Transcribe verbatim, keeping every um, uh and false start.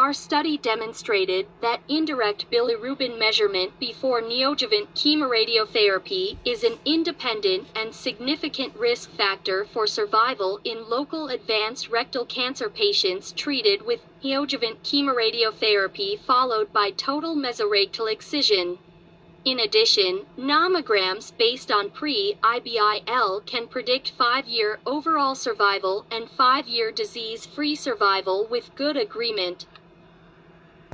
Our study demonstrated that indirect bilirubin measurement before neoadjuvant chemoradiotherapy is an independent and significant risk factor for survival in local advanced rectal cancer patients treated with neoadjuvant chemoradiotherapy followed by total mesorectal excision. In addition, nomograms based on pre-I B I L can predict five-year overall survival and five-year disease-free survival with good agreement.